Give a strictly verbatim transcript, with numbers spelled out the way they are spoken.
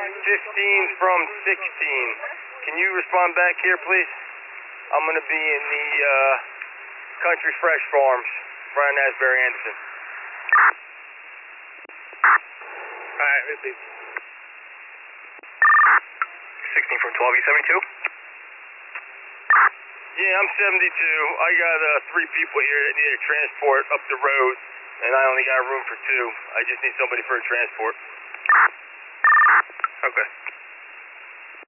fifteen from sixteen. Can you respond back here, please? I'm going to be in the uh, Country Fresh Farms, Brian Asbury Anderson. Alright, repeat. sixteen from twelve, you seventy-two? Yeah, I'm seventy-two. I got uh, three people here that need a transport up the road, and I only got room for two. I just need somebody for a transport. Okay.